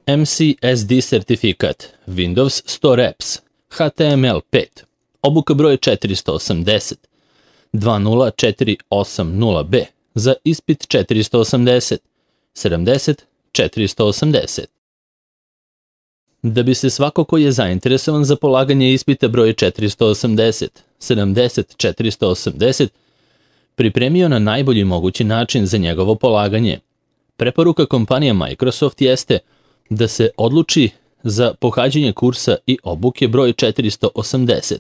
MCSD sertifikat, Windows 100 Apps, HTML5, obuka broj 480, 20480B, za ispit 480, 70 480. Da bi se svako ko je zainteresovan za polaganje ispita broj 480, 70 480, pripremio na najbolji mogući način za njegovo polaganje, preporuka kompanije Microsoft jeste da se odluči za pohađanje kursa i obuke broj 480,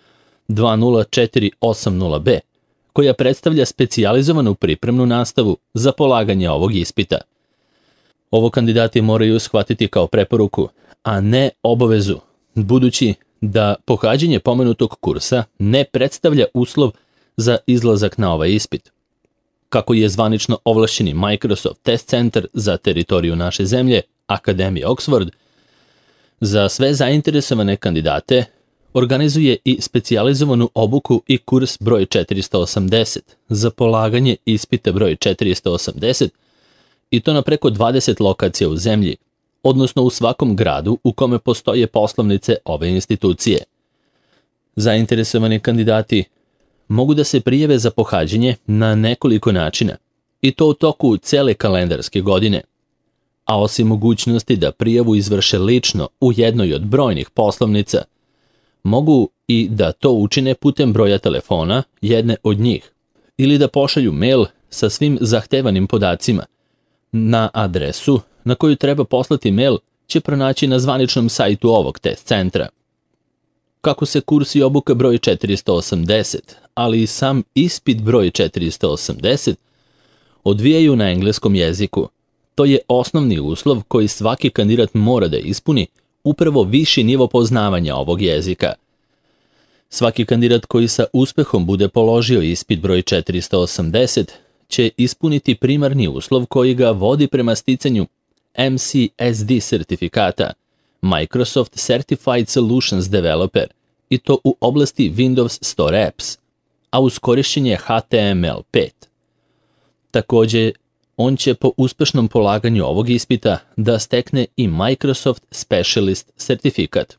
20480B, koja predstavlja specijalizovanu pripremnu nastavu za polaganje ovog ispita. Ovo kandidati moraju shvatiti kao preporuku, a ne obavezu, budući da pohađanje pomenutog kursa ne predstavlja uslov za izlazak na ovaj ispit. Kako je zvanično ovlašćeni Microsoft Test Center za teritoriju naše zemlje, Akademija Oxford, za sve zainteresovane kandidate organizuje i specijalizovanu obuku i kurs broj 480 za polaganje ispita broj 480, i to na preko 20 lokacija u zemlji, odnosno u svakom gradu u kome postoje poslovnice ove institucije. Zainteresovani kandidati mogu da se prijave za pohađanje na nekoliko načina, i to u toku cele kalendarske godine, a osim mogućnosti da prijavu izvrše lično u jednoj od brojnih poslovnica, mogu i da to učine putem broja telefona jedne od njih, ili da pošalju mail sa svim zahtevanim podacima. Na adresu na koju treba poslati mail će pronaći na zvaničnom sajtu ovog test centra. Kako se kurs i obuka broj 480, ali i sam ispit broj 480 odvijaju na engleskom jeziku, to je osnovni uslov koji svaki kandidat mora da ispuni, upravo viši nivo poznavanja ovog jezika. Svaki kandidat koji sa uspehom bude položio ispit broj 480 će ispuniti primarni uslov koji ga vodi prema sticanju MCSD sertifikata, Microsoft Certified Solutions Developer, i to u oblasti Windows 100 Apps, a uz korišćenje HTML5. Takođe, on će po uspešnom polaganju ovog ispita da stekne i Microsoft Specialist sertifikat.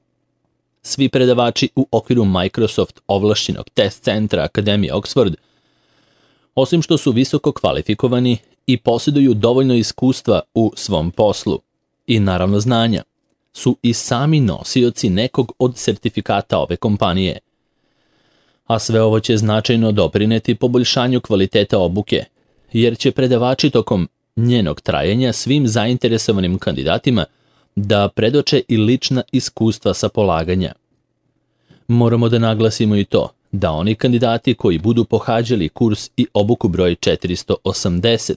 Svi predavači u okviru Microsoft ovlašćenog test centra Akademije Oxford, osim što su visoko kvalifikovani i posjeduju dovoljno iskustva u svom poslu i naravno znanja, su i sami nosioci nekog od sertifikata ove kompanije. A sve ovo će značajno doprineti poboljšanju kvaliteta obuke, jer će predavači tokom njenog trajanja svim zainteresovanim kandidatima da predoče i lična iskustva sa polaganja. Moramo da naglasimo i to da oni kandidati koji budu pohađali kurs i obuku broj 480,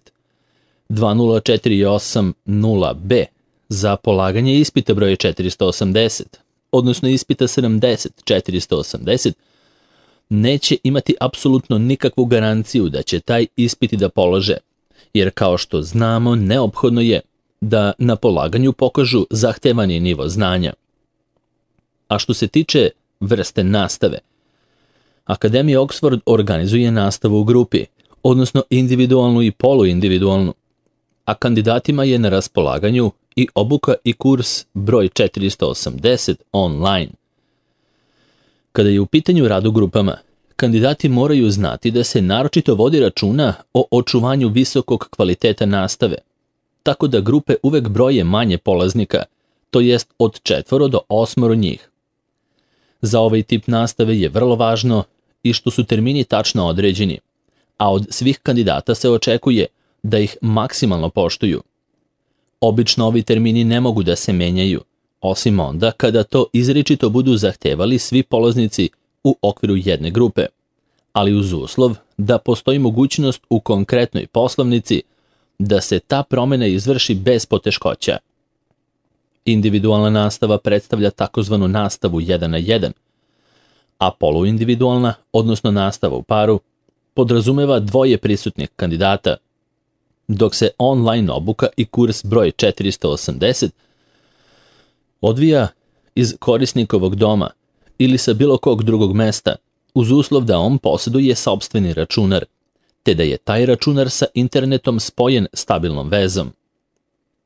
20480B za polaganje ispita broj 480, odnosno ispita 70 480, neće imati apsolutno nikakvu garanciju da će taj ispit da polože, jer kao što znamo neophodno je da na polaganju pokažu zahtevani nivo znanja. A što se tiče vrste nastave, Akademija Oxford organizuje nastavu u grupi, odnosno individualnu i poluindividualnu, a kandidatima je na raspolaganju i obuka i kurs broj 480 online. Kada je u pitanju rad u grupama, kandidati moraju znati da se naročito vodi računa o očuvanju visokog kvaliteta nastave, tako da grupe uvek broje manje polaznika, to jest od 4 do 8 njih. Za ovaj tip nastave je vrlo važno i što su termini tačno određeni, a od svih kandidata se očekuje da ih maksimalno poštuju. Obično ovi termini ne mogu da se menjaju, osim onda kada to izričito budu zahtevali svi polaznici u okviru jedne grupe, ali uz uslov da postoji mogućnost u konkretnoj poslovnici da se ta promjena izvrši bez poteškoća. Individualna nastava predstavlja takozvanu nastavu 1 na 1, a poluindividualna, odnosno nastava u paru, podrazumeva dvoje prisutnih kandidata, dok se online obuka i kurs broj 480 odvija iz korisnikovog doma ili sa bilo kog drugog mesta, uz uslov da on posjeduje sopstveni računar, te da je taj računar sa internetom spojen stabilnom vezom.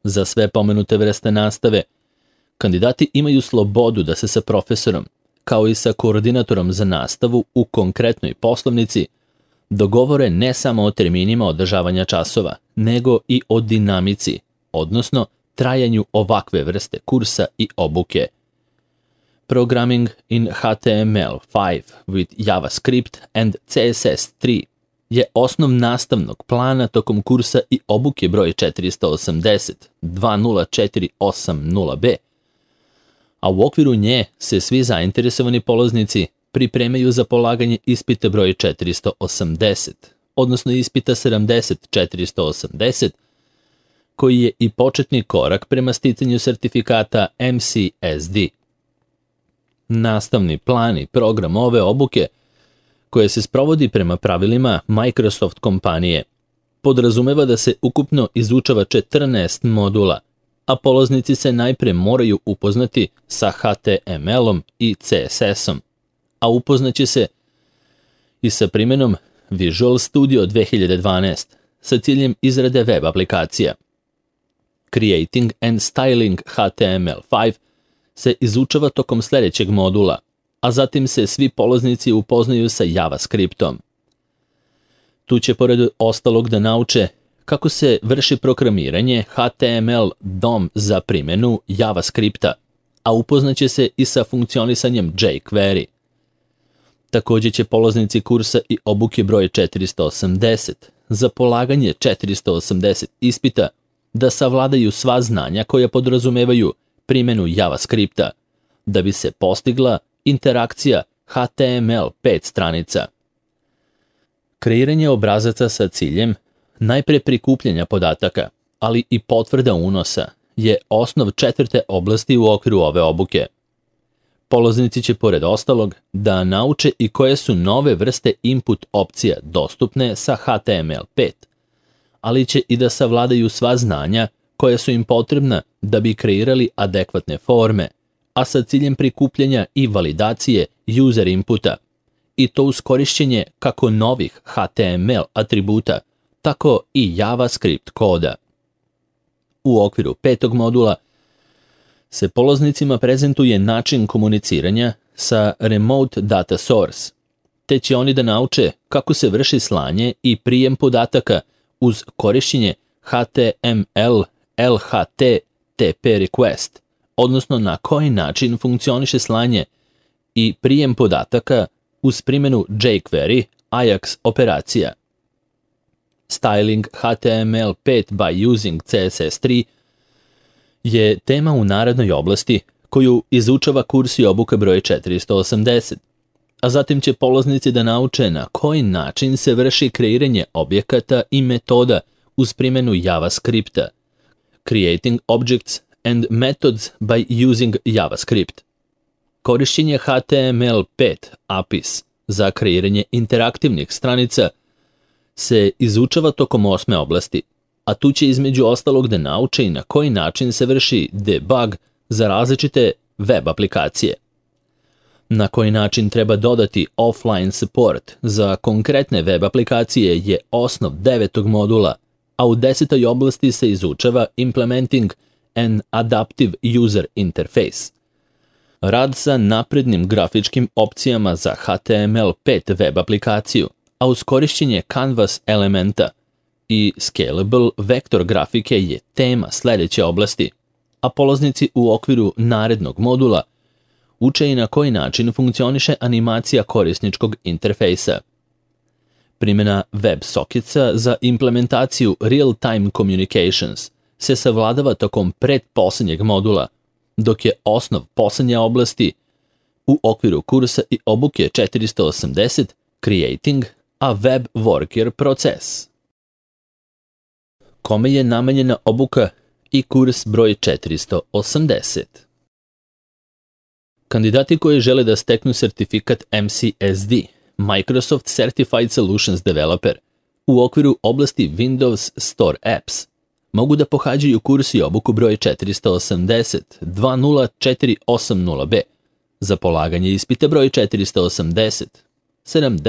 Za sve pomenute vrste nastave, kandidati imaju slobodu da se sa profesorom, kao i sa koordinatorom za nastavu u konkretnoj poslovnici, dogovore ne samo o terminima održavanja časova, nego i o dinamici, odnosno trajanju ovakve vrste kursa i obuke. Programming in HTML5 with JavaScript and CSS3 je osnov nastavnog plana tokom kursa i obuke broj 480 20480B, a u okviru nje se svi zainteresovani polaznici pripremaju za polaganje ispita broj 480, odnosno ispita 70-480, koji je i početni korak prema sticanju sertifikata MCSD. Nastavni plan i program ove obuke, koje se sprovodi prema pravilima Microsoft kompanije, podrazumeva da se ukupno izučava 14 modula, a polaznici se najpre moraju upoznati sa HTML-om i CSS-om, a upoznaće se i sa primjenom Visual Studio 2012 sa ciljem izrade web aplikacija. Creating and Styling HTML5 se izučava tokom sljedećeg modula, a zatim se svi polaznici upoznaju sa JavaScriptom. Tu će pored ostalog da nauče kako se vrši programiranje HTML DOM za primjenu JavaScripta, a upoznaće se i sa funkcionisanjem jQuery. Također će polaznici kursa i obuke broj 480 za polaganje 480 ispita da savladaju sva znanja koja podrazumevaju primjenu JavaScripta, da bi se postigla interakcija HTML5 stranica. Kreiranje obrazaca sa ciljem najpre prikupljanja podataka, ali i potvrda unosa, je osnov četvrte oblasti u okviru ove obuke. Polaznici će pored ostalog da nauče i koje su nove vrste input opcija dostupne sa HTML5, ali će i da savladaju sva znanja koja su im potrebna da bi kreirali adekvatne forme, a sa ciljem prikupljanja i validacije user inputa, i to uz korišćenje kako novih HTML atributa, tako i JavaScript koda. U okviru petog modula se polaznicima prezentuje način komuniciranja sa Remote Data Source, te će oni da nauče kako se vrši slanje i prijem podataka uz korišćenje HTML LHT TP request, odnosno na koji način funkcioniše slanje i prijem podataka uz primjenu jQuery Ajax operacija. Styling HTML5 by using CSS3 je tema u narednoj oblasti koju izučava kurs i obuka broj 480, a zatim će polaznici da nauče na koji način se vrši kreiranje objekata i metoda uz primjenu JavaScripta, Creating Objects and Methods by using JavaScript. Korišćenje HTML5 APIs za kreiranje interaktivnih stranica se izučava tokom 8. oblasti, a tu će između ostalog da nauče i na koji način se vrši debug za različite web aplikacije. Na koji način treba dodati offline support za konkretne web aplikacije je osnov 9. modula, a u 10. oblasti se izučava Implementing an Adaptive User Interface. Rad sa naprednim grafičkim opcijama za HTML5 web aplikaciju, a uz korišćenje Canvas elementa i Scalable vektor grafike je tema sljedeće oblasti, a polaznici u okviru narednog modula uče i na koji način funkcioniše animacija korisničkog interfejsa. Primjena WebSocketsa za implementaciju Real-Time Communications se savladava tokom pretposljednjeg modula, dok je osnov posljednje oblasti u okviru kursa i obuke 480 Creating a Web Worker Process. Kome je namenjena obuka i kurs broj 480? Kandidati koji žele da steknu sertifikat MCSD, Microsoft Certified Solutions Developer, u okviru oblasti Windows Store Apps, mogu da pohađaju kurs i obuku broj 480 20480B za polaganje ispita broj 480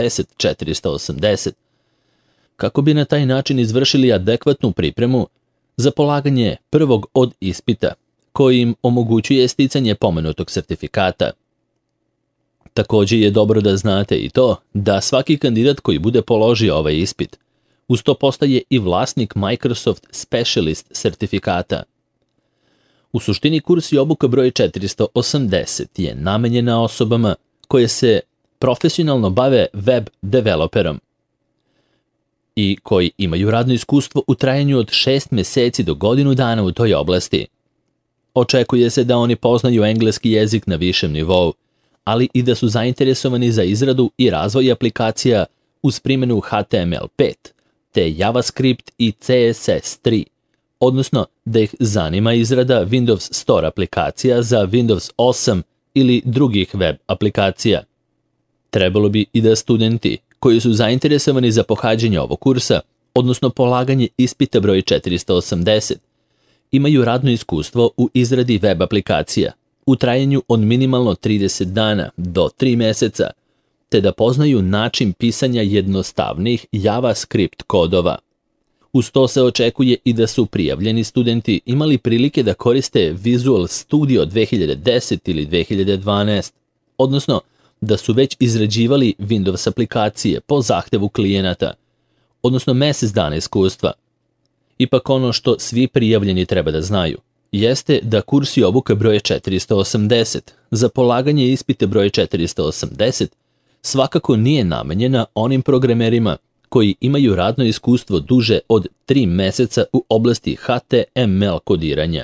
70480, kako bi na taj način izvršili adekvatnu pripremu za polaganje prvog od ispita koji im omogućuje sticanje pomenutog sertifikata. Također je dobro da znate i to da svaki kandidat koji bude položio ovaj ispit uz to postaje i vlasnik Microsoft Specialist sertifikata. U suštini kurs i obuka broj 480 je namenjena osobama koje se profesionalno bave web developerom i koji imaju radno iskustvo u trajanju od 6 mjeseci do godinu dana u toj oblasti. Očekuje se da oni poznaju engleski jezik na višem nivou, ali i da su zainteresovani za izradu i razvoj aplikacija uz primjenu HTML5, te JavaScript i CSS3, odnosno da ih zanima izrada Windows Store aplikacija za Windows 8 ili drugih web aplikacija. Trebalo bi i da studenti koji su zainteresovani za pohađanje ovog kursa, odnosno polaganje ispita broj 480, imaju radno iskustvo u izradi web aplikacija u trajanju od minimalno 30 dana do 3 mjeseca, te da poznaju način pisanja jednostavnih JavaScript kodova. Uz to se očekuje i da su prijavljeni studenti imali prilike da koriste Visual Studio 2010 ili 2012, odnosno da su već izrađivali Windows aplikacije po zahtevu klijenata, odnosno mjesec dana iskustva. Ipak ono što svi prijavljeni treba da znaju jeste da kurs i obuka broj 480 za polaganje ispita broj 480 svakako nije namenjena onim programerima koji imaju radno iskustvo duže od 3 mjeseca u oblasti HTML kodiranja.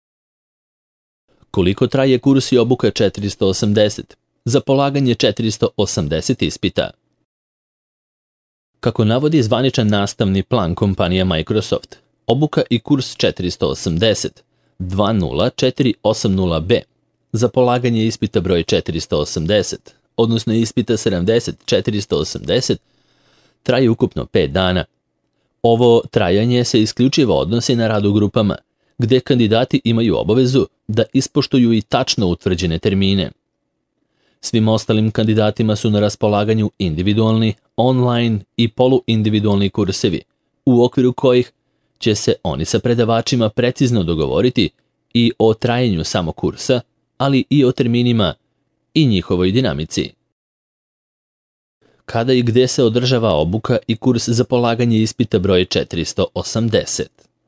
Koliko traje kurs i obuka 480 za polaganje 480 ispita? Kako navodi zvaničan nastavni plan kompanija Microsoft, obuka i kurs 480 20480B za polaganje ispita broj 480, odnosno ispita 70-480, traje ukupno 5 dana. Ovo trajanje se isključivo odnosi na rad u grupama, gdje kandidati imaju obavezu da ispoštuju i tačno utvrđene termine. Svim ostalim kandidatima su na raspolaganju individualni, online i poluindividualni kursevi, u okviru kojih će se oni sa predavačima precizno dogovoriti i o trajanju samog kursa, ali i o terminima i njihovoj dinamici. Kada i gdje se održava obuka i kurs za polaganje ispita broj 480?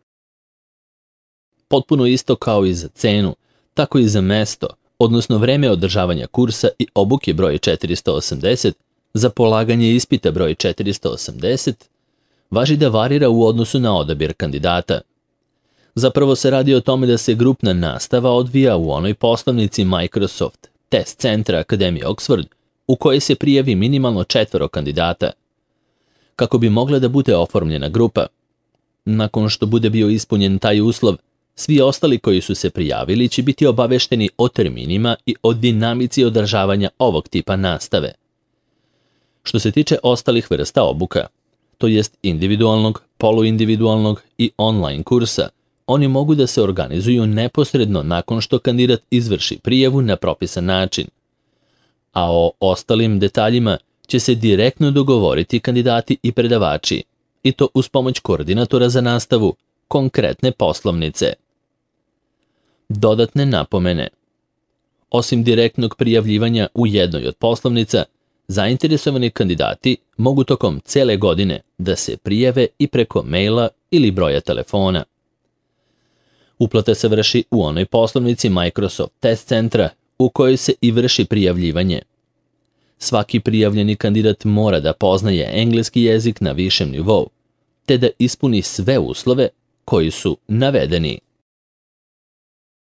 Potpuno isto kao i za cenu, tako i za mesto, odnosno vreme održavanja kursa i obuke broj 480 za polaganje ispita broj 480 važi da varira u odnosu na odabir kandidata. Zapravo se radi o tome da se grupna nastava odvija u onoj poslovnici Microsoft Test Centra Akademije Oxford, u kojoj se prijavi minimalno 4 kandidata, kako bi mogla da bude oformljena grupa. Nakon što bude bio ispunjen taj uslov, svi ostali koji su se prijavili će biti obavešteni o terminima i o dinamici održavanja ovog tipa nastave. Što se tiče ostalih vrsta obuka, to jest individualnog, poluindividualnog i online kursa, oni mogu da se organizuju neposredno nakon što kandidat izvrši prijavu na propisan način. A o ostalim detaljima će se direktno dogovoriti kandidati i predavači, i to uz pomoć koordinatora za nastavu, konkretne poslovnice. Dodatne napomene. Osim direktnog prijavljivanja u jednoj od poslovnica, zainteresovani kandidati mogu tokom cele godine da se prijave i preko maila ili broja telefona. Uplata se vrši u onoj poslovnici Microsoft Test Centra u kojoj se i vrši prijavljivanje. Svaki prijavljeni kandidat mora da poznaje engleski jezik na višem nivou, te da ispuni sve uslove koji su navedeni.